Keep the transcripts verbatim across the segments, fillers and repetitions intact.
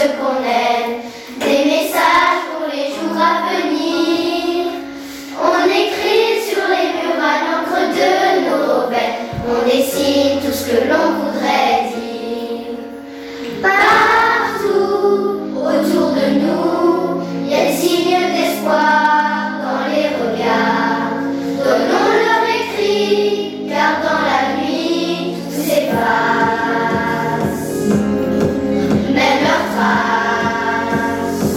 ceux qu'on aime, des messages pour les jours à venir. On écrit sur les murs à l'encre de nos veines, on dessine tout ce que l'on voudrait dire. Partout autour de nous, il y a des signes d'espoir dans les regards. Donnons leur écrit, car dans la nuit tout s'efface, même leurs traces.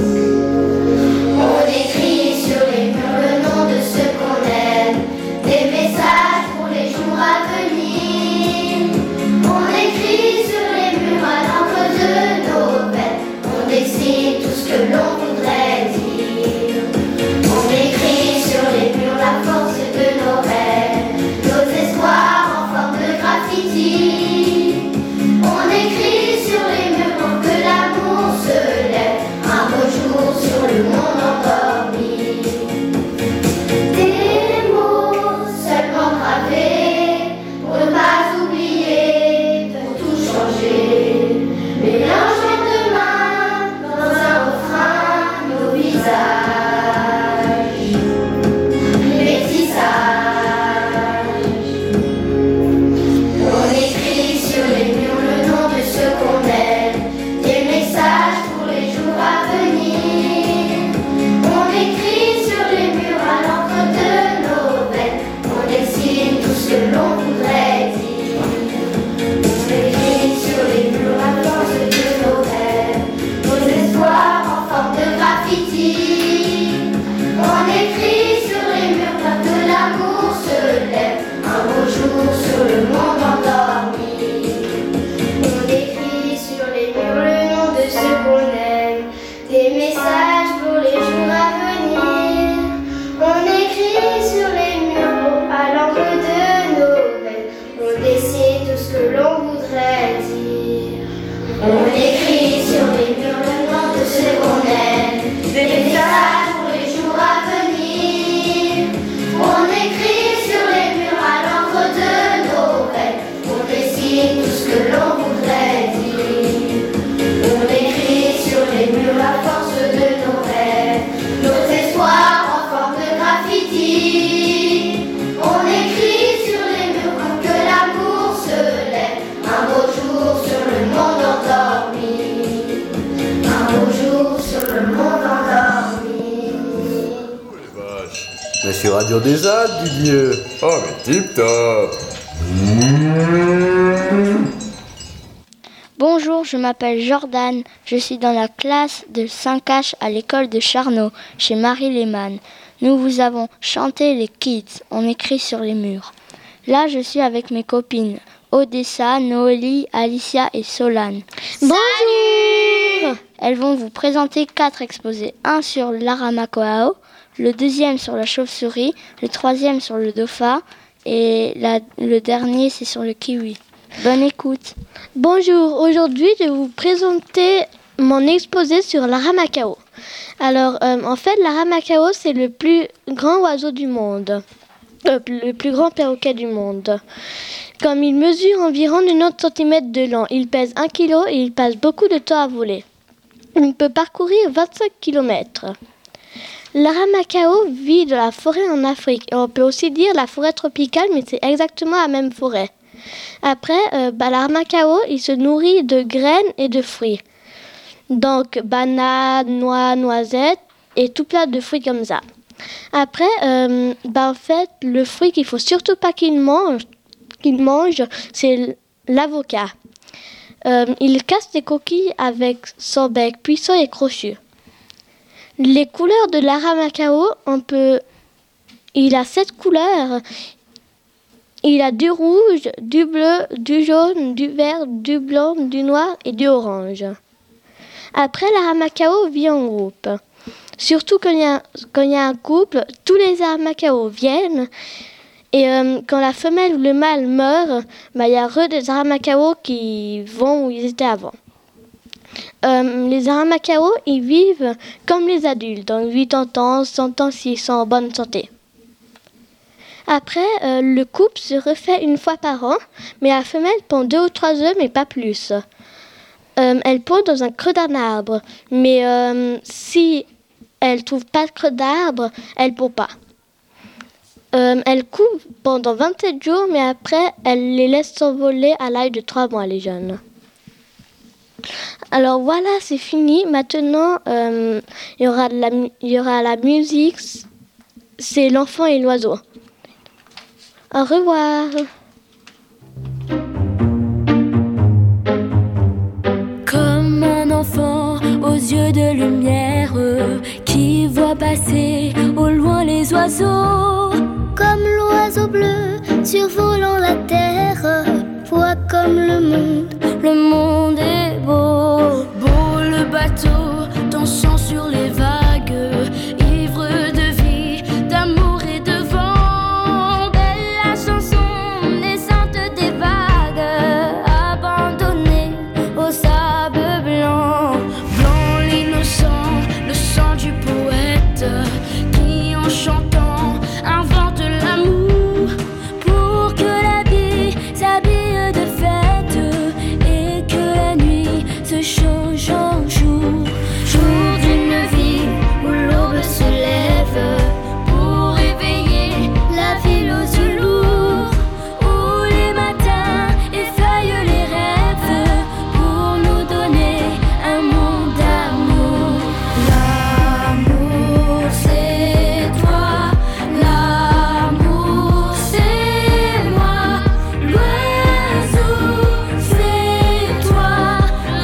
On écrit sur les murs le nom de ceux qu'on aime, des messages pour les jours à venir. On écrit sur les murs à l'encre de nos veines, on dessine tout ce que l'on voudrait dire. On écrit sur les murs la force de nos rêves, nos espoirs en forme de graffiti. On écrit sur les murs pour que l'amour se lève un beau jour sur le monde endormi. Des mots seulement gravés pour ne pas oublier, pour tout changer. Mélangeons demain dans un refrain nos visages. Métissage. On écrit sur les murs le nom de ceux qu'on aime, des messages pour les jours à venir. On écrit sur les murs à l'encre de nos veines, on dessine tout ce que l'on voudrait dire. On écrit sur les murs la force de nos rêves, nos espoirs en forme de graffiti. On écrit sur les murs pour que l'amour se lève un beau jour sur le monde endormi. On écrit sur les murs le nom de ceux qu'on aime, des messages pour les jours à venir. On écrit sur les murs à l'encre de nos veines, on dessine tout ce que l'on voudrait dire. On écrit sur les murs le nom de ceux qu'on aime, des messages pour les jours à venir. On écrit sur les murs à l'encre de nos veines, on dessine tout ce que l'on voudrait dire. On écrit sur les murs la force de nos rêves, nos espoirs en forme de graffiti. On écrit sur les murs pour que l'amour se lève un beau jour sur le monde endormi. Un beau jour sur le monde endormi. Mais sur Radio des Alpes, Didier. Oh, mais tip top. Bonjour, je m'appelle Jordan. Je suis dans la classe de cinq H à l'école de Charnot, chez Marie Lehmann. Nous vous avons chanté les Kids. On écrit sur les murs. Là, je suis avec mes copines Odessa, Noélie, Alicia et Solane. Bonjour. Elles vont vous présenter quatre exposés. Un sur l'Aramakoao, le deuxième sur la chauve-souris, le troisième sur le dauphin et la, le dernier c'est sur le kiwi. Bonne écoute. Bonjour, aujourd'hui je vais vous présenter mon exposé sur l'Aramakao. Alors euh, en fait l'Aramakao c'est le plus grand oiseau du monde, euh, le plus grand perroquet du monde. Comme il mesure environ quatre centimètres de long, il pèse un kilo et il passe beaucoup de temps à voler. Il peut parcourir vingt-cinq kilomètres. L'Aramakao vit dans la forêt en Afrique et on peut aussi dire la forêt tropicale, mais c'est exactement la même forêt. Après, euh, bah, l'Aramakao, il se nourrit de graines et de fruits. Donc, bananes, noix, noisettes et tout plein de fruits comme ça. Après, euh, bah, en fait, le fruit qu'il faut surtout pas qu'il mange, qu'il mange c'est l'avocat. Euh, il casse des coquilles avec son bec puissant et crochu. Les couleurs de l'Aramakao, on peut... il a sept couleurs. Il a du rouge, du bleu, du jaune, du vert, du blanc, du noir et du orange. Après, l'Aramakao vit en groupe. Surtout quand il y a, quand il y a un couple, tous les Aramakao viennent. Et euh, quand la femelle ou le mâle meurt, bah, il y a re des Aramakao qui vont où ils étaient avant. Euh, les Aramakao, ils vivent comme les adultes, donc quatre-vingts ans, cent ans s'ils sont en bonne santé. Après, euh, le couple se refait une fois par an, mais la femelle pond deux ou trois œufs, mais pas plus. euh, elle pond dans un creux d'un arbre. Mais euh, si elle trouve pas de creux d'arbre, elle pond pas. Euh, elle couve pendant vingt-sept jours, mais après, elle les laisse s'envoler à l'âge de trois mois, les jeunes. Alors voilà, c'est fini. Maintenant, euh, il y aura de la, il y aura la musique. C'est l'enfant et l'oiseau. Au revoir. Comme un enfant aux yeux de lumière qui voit passer au loin les oiseaux. Comme l'oiseau bleu survolant la terre, voit comme le monde, le monde est beau. Beau le bateau dansant sur les vagues, ivre de vie, d'amour et de vent. Belle la chanson naissante des vagues, abandonnée au sable blanc. Blanc l'innocent, le sang du poète, qui en chantant invente l'amour pour que la vie s'habille de fête et que la nuit se change en jour. Jour d'une vie où l'aube se lève pour éveiller la ville aux yeux lourds, où les matins effeuillent les rêves pour nous donner un monde d'amour. L'amour c'est toi, l'amour c'est moi, l'oiseau c'est toi,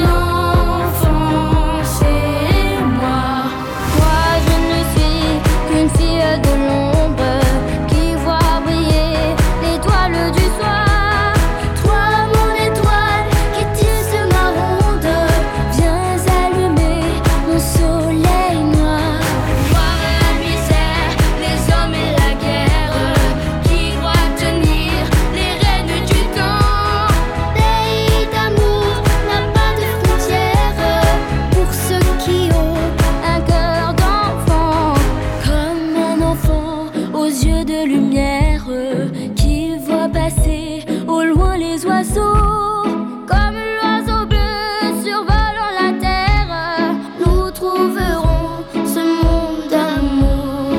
l'enfant c'est moi. Moi je ne suis qu'une fille de l'ombre qui voit briller l'étoile du soir. Toi mon étoile qui tisse ma ronde, viens allumer mon soleil noir. Voir la misère, les hommes et la guerre, qui croient tenir les rênes du temps. pays d'amour n'a pas de frontières pour ceux qui ont Un cœur d'enfant, comme un enfant aux yeux de lumière, qui voit passer au loin les oiseaux. Comme l'oiseau bleu survolant la terre, nous trouverons ce monde d'amour.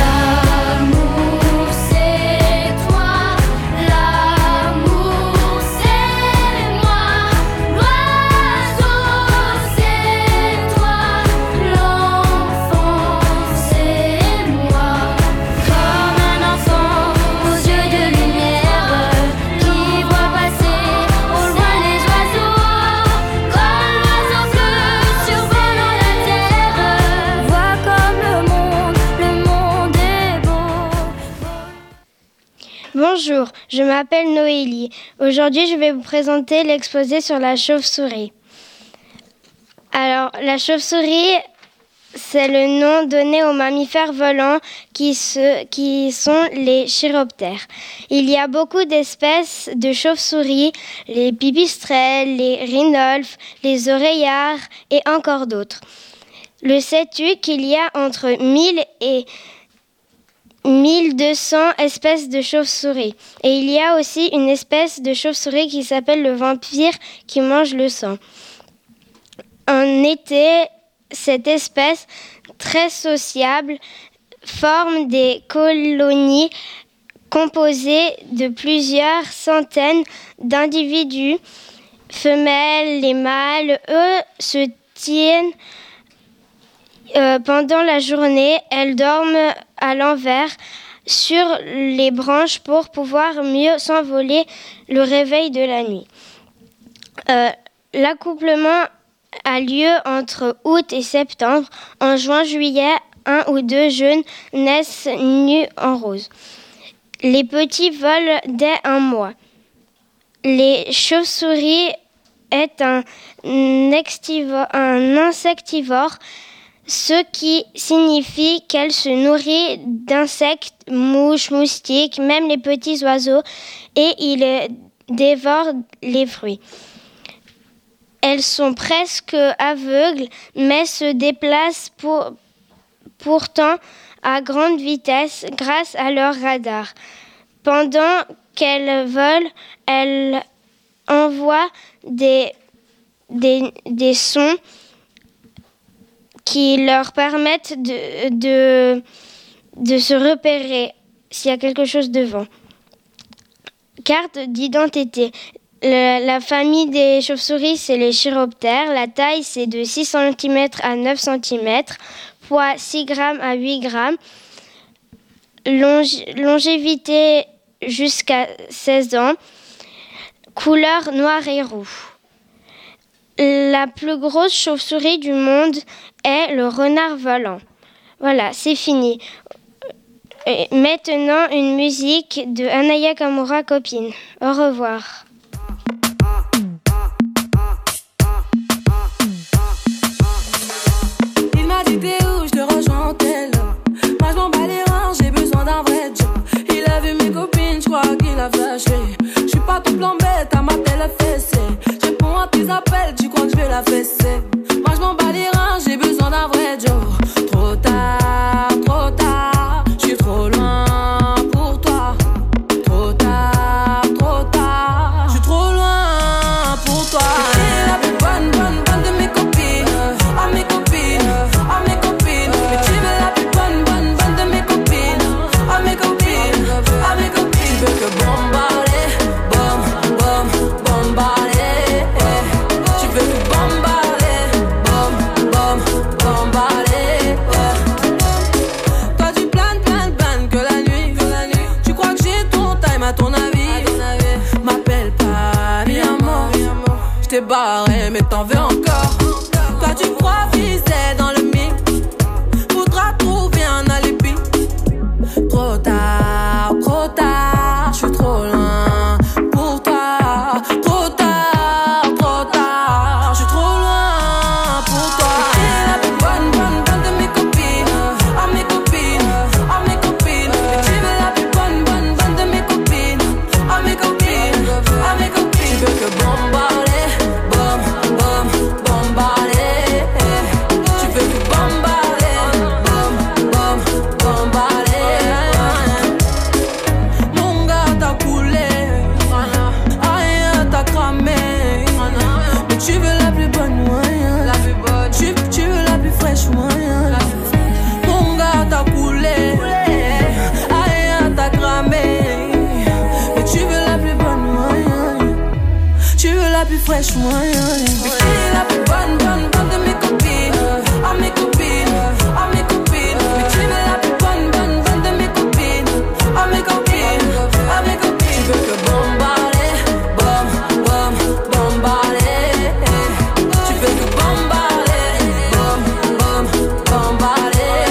L'amour c'est toi, l'amour c'est moi, l'oiseau c'est toi, l'enfant c'est moi. Comme un enfant aux yeux de lumière, qui voit passer au loin les oiseaux. Comme l'oiseau bleu survolant la terre, vois comme le monde, le monde est beau. Bonjour, je m'appelle Noélie. Aujourd'hui, je vais vous présenter l'exposé sur la chauve-souris. Alors, la chauve-souris, c'est le nom donné aux mammifères volants qui, se, qui sont les chiroptères. Il y a beaucoup d'espèces de chauves-souris, les pipistrelles, les rhinolphes, les oreillards et encore d'autres. Le sais-tu qu'il y a entre mille et mille deux cents espèces de chauves-souris. Et il y a aussi une espèce de chauve-souris qui s'appelle le vampire qui mange le sang. En été, cette espèce, très sociable, forme des colonies composées de plusieurs centaines d'individus femelles. Les mâles, eux, se tiennent Euh, pendant la journée. Elles dorment à l'envers sur les branches pour pouvoir mieux s'envoler le réveil de la nuit. Euh, l'accouplement a lieu entre août et septembre. En juin-juillet, un ou deux jeunes naissent nus en rose. Les petits volent dès un mois. Les chauves-souris est un, extivore, un insectivore, ce qui signifie qu'elle se nourrit d'insectes, mouches, moustiques, même les petits oiseaux, et il dévore les fruits. Elles sont presque aveugles, mais se déplacent pour, pourtant à grande vitesse grâce à leur radar. Pendant qu'elles volent, elles envoient des des, des sons qui leur permettent de, de, de se repérer s'il y a quelque chose devant. Carte d'identité. Le, la famille des chauves-souris, c'est les chiroptères. La taille, c'est de six centimètres à neuf centimètres. Poids, six grammes à huit grammes. Longe, longévité jusqu'à seize ans. Couleur noir et roux. La plus grosse chauve-souris du monde est le renard volant. Voilà, c'est fini. Et maintenant, une musique de Anaya Kamura, copine. Au revoir. Il m'a dit t'es où, je te rejoins en tel. Moi je m'en bats les reins, j'ai besoin d'un vrai job. Il a vu mes copines, je crois qu'il a flashé. Je suis pas tout plan bête, à ma télé fessée. Je réponds à tes appels, tu crois que je vais la fesser. Moi je m'en bats les reins, j'ai besoin d'un vrai job. Trop tard, trop tard, je suis trop loin pour toi. Trop tard, trop tard, je suis trop loin pour toi. T'es la plus bonne, bonne, bonne de mes copines. Ah mes copines, ah mes copines. Mais tu veux la plus bonne, bonne, bonne de mes copines. Ah mes copines, ah mes copines. Tu veux que bombarder, bom, bom, bombarder. Tu veux que bombarder, bom, bom, bombarder. Toi tu planes, planes, planes que la nuit, que la nuit. Tu crois que j'ai ton time à ton avis. M'appelle pas mi amor. J't'ai barré mais t'en veux encore. Toi tu crois viser dans le mille. Faudra trouver un alibi. Trop tard, trop tard, j'suis trop loin pour toi. Trop tard, trop tard, j'suis trop loin pour toi. T'es la plus bonne, bonne, bonne de mes copines. Ah mes copines, ah mes copines. Mais tu veux la plus bonne, bonne, bonne de mes copines. Ah mes copines, ah mes copines. Tu veux que bombarder, bom, bom, bombarder. Tu veux que bombarder, bom, bom, bombarder. Mon gars t'a coulé, aïe t'as cramé. Mais tu veux la plus bonne moyen. Tu, tu veux la plus fraîche moyen. Mon gars t'a coulé, aïe t'as cramé. Mais tu veux la plus bonne moyen. Tu veux la plus fraîche moyen. Mais qui est la plus bonne, bonne, bonne de mes copines. Ah mes copines, ah mes copines. Mais tu veux la plus bonne, bonne, bonne de mes copines. Ah mes copines, ah mes copines. Tu veux que bombarder, bom, bom, bombarder. Tu veux que bombarder, bom, bom, bombarder.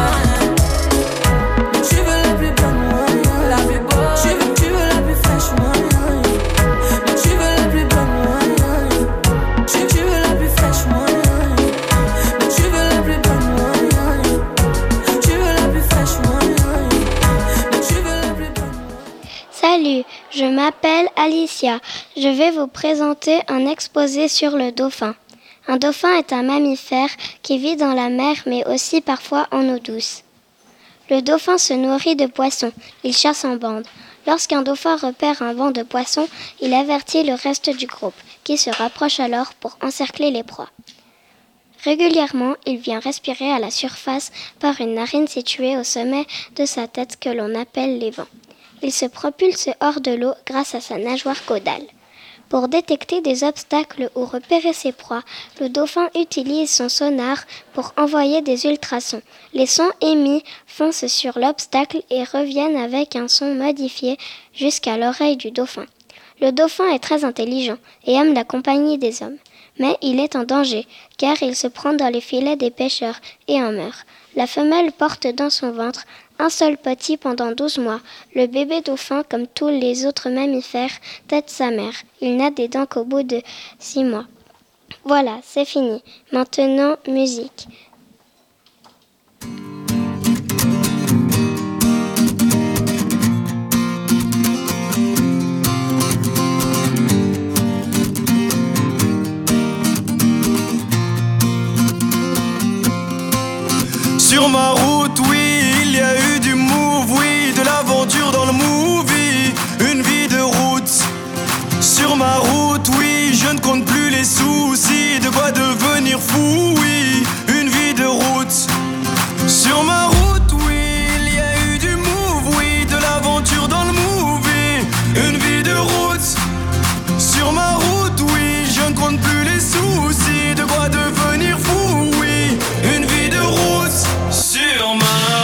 Mais tu veux la plus bonne moyen. La plus bonne. Tu veux, tu veux la plus fraîche moyen. Mais tu veux la plus bonne moyen. Tu, tu veux la plus fraîche moyen. Mais tu veux la plus bonne moyen. Tu veux la plus fraîche moyen. Mais tu veux la plus bonne. Salut, je m'appelle Alicia. Je vais vous présenter un exposé sur le dauphin. Un dauphin est un mammifère qui vit dans la mer mais aussi parfois en eau douce. Le dauphin se nourrit de poissons. Il chasse en bande. Lorsqu'un dauphin repère un banc de poissons, il avertit le reste du groupe, qui se rapproche alors pour encercler les proies. Régulièrement, il vient respirer à la surface par une narine située au sommet de sa tête que l'on appelle l'évent. Il se propulse hors de l'eau grâce à sa nageoire caudale. Pour détecter des obstacles ou repérer ses proies, le dauphin utilise son sonar pour envoyer des ultrasons. Les sons émis foncent sur l'obstacle et reviennent avec un son modifié jusqu'à l'oreille du dauphin. Le dauphin est très intelligent et aime la compagnie des hommes. Mais il est en danger, car il se prend dans les filets des pêcheurs et en meurt. La femelle porte dans son ventre un seul petit pendant douze mois. Le bébé dauphin, comme tous les autres mammifères, tète sa mère. Il n'a des dents qu'au bout de six mois. Voilà, c'est fini. Maintenant, musique. Sur ma route, oui, il y a eu du move, oui, de l'aventure dans le movie, une vie de route. Sur ma route, oui, je ne compte plus les soucis, devenir fou, oui. Une vie de route. Sur ma route, oui, il y a eu du move, oui. De l'aventure dans le movie. Une vie de route. Sur ma route, oui, je ne compte plus les soucis. De quoi devenir fou, oui. Une vie de route. Sur ma route.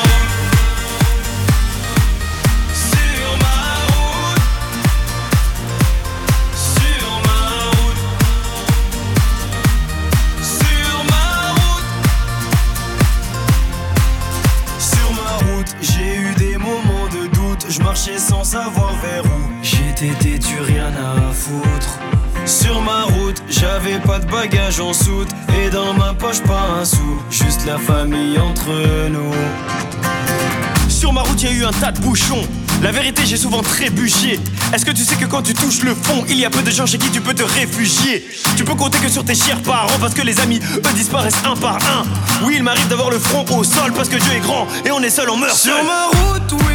Je marchais sans savoir vers où j'étais têtu, rien à foutre. Sur ma route, j'avais pas de bagages en soute. Et dans ma poche, pas un sou. Juste la famille entre nous. Sur ma route, y'a eu un tas de bouchons. La vérité, j'ai souvent trébuché. Est-ce que tu sais que quand tu touches le fond, il y a peu de gens chez qui tu peux te réfugier. Tu peux compter que sur tes chers parents, parce que les amis, eux, disparaissent un par un. Oui, il m'arrive d'avoir le front au sol, parce que Dieu est grand et on est seul, on meurt seul. Sur ma route, oui.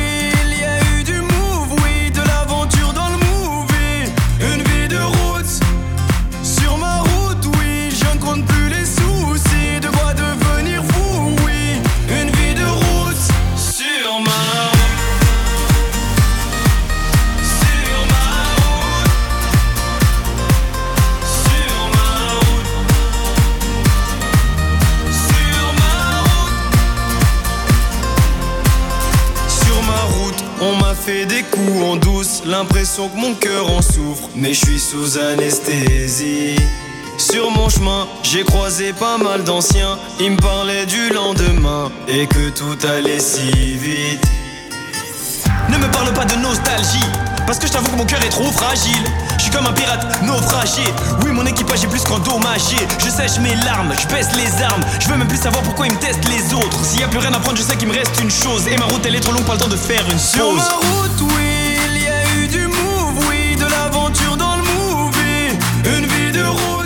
On m'a fait des coups en douce, l'impression que mon cœur en souffre. Mais je suis sous anesthésie. Sur mon chemin, j'ai croisé pas mal d'anciens. Ils me parlaient du lendemain et que tout allait si vite. Ne me parle pas de nostalgie, parce que je t'avoue que mon cœur est trop fragile. Je suis comme un pirate naufragé. Oui, mon équipage est plus qu'endommagé. Je sèche mes larmes, je baisse les armes. Je veux même plus savoir pourquoi ils me testent les autres. S'il y a plus rien à prendre, je sais qu'il me reste une chose. Et ma route elle est trop longue, pas le temps de faire une pause. Sur ma route, oui, il y a eu du move, oui. De l'aventure dans le movie. Une vie de route.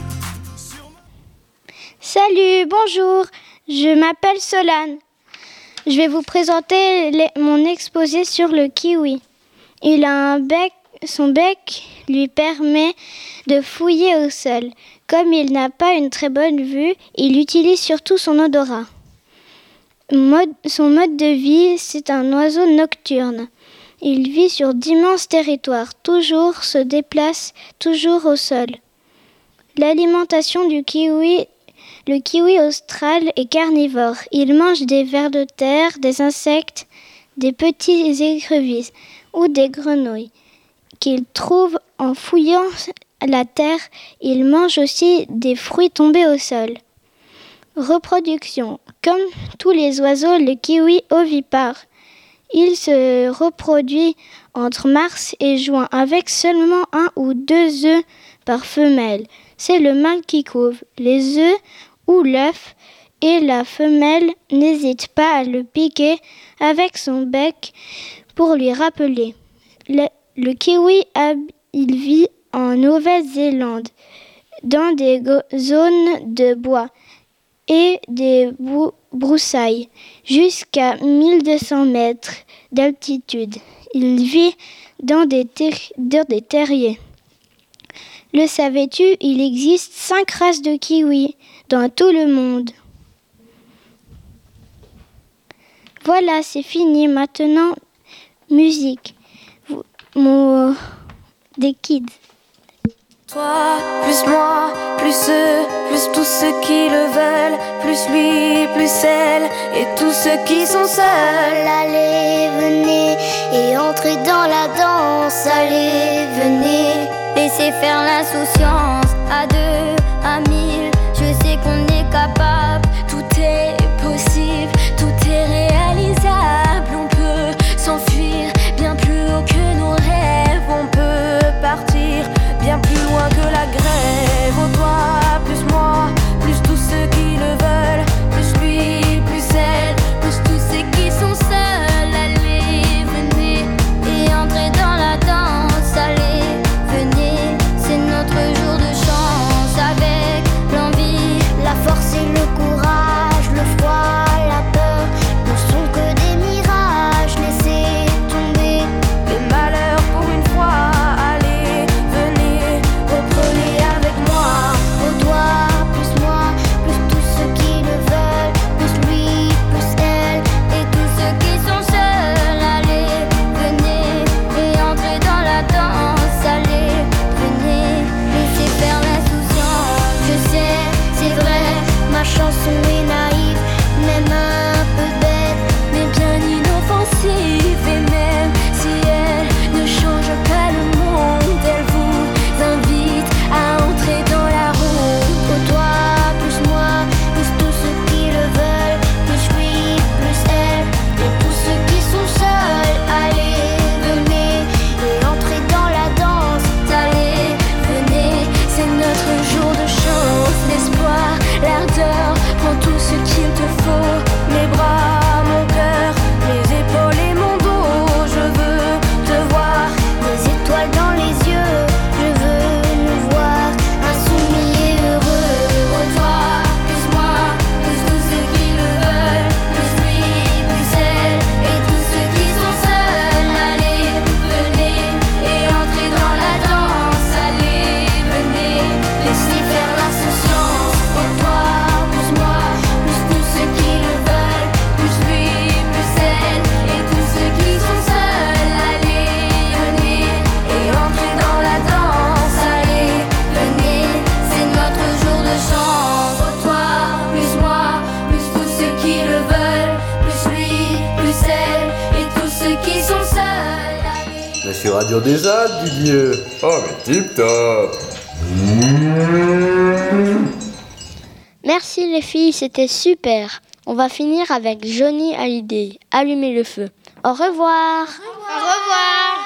Salut, bonjour, je m'appelle Solane. Je vais vous présenter les, mon exposé sur le kiwi. Il a un bec, son bec lui permet de fouiller au sol. Comme il n'a pas une très bonne vue, il utilise surtout son odorat. Mode, son mode de vie, c'est un oiseau nocturne. Il vit sur d'immenses territoires, toujours se déplace, toujours au sol. L'alimentation du kiwi Le kiwi austral est carnivore. Il mange des vers de terre, des insectes, des petits écrevisses ou des grenouilles qu'il trouve en fouillant la terre. Il mange aussi des fruits tombés au sol. Reproduction. Comme tous les oiseaux, le kiwi ovipare. Il se reproduit entre mars et juin avec seulement un ou deux œufs par femelle. C'est le mâle qui couve les œufs ou l'œuf et la femelle n'hésite pas à le piquer avec son bec pour lui rappeler. Le, le kiwi, il vit en Nouvelle-Zélande dans des go- zones de bois et des bou- broussailles jusqu'à mille deux cents mètres d'altitude. Il vit dans des, ter- dans des terriers. Le savais-tu, il existe cinq races de kiwis dans tout le monde. Voilà, c'est fini. Maintenant, musique. Mon... Des kids. Toi, plus moi, plus eux, plus tous ceux qui le veulent, plus lui, plus elle, et tous ceux qui sont seuls. Allez, venez, et entrez dans la danse. Allez, venez, laissez faire l'insouciance. À deux, à mille, je sais qu'on est capable. Tout est possible, tout est réalisable. On peut s'enfuir bien plus haut que nos rêves. On peut partir bien plus loin que la grève. Oh toi, plus moi, plus tous ceux qui le veulent, plus lui, plus elle, plus tous ceux qui sont seuls. Allez, venez, et entrez dans la danse. Allez, venez, c'est notre jour de chance. sur Radio des Alpes, dites mieux. Oh mais tip top. Merci les filles, c'était super. On va finir avec Johnny Hallyday. Allumez le feu. Au revoir. Au revoir.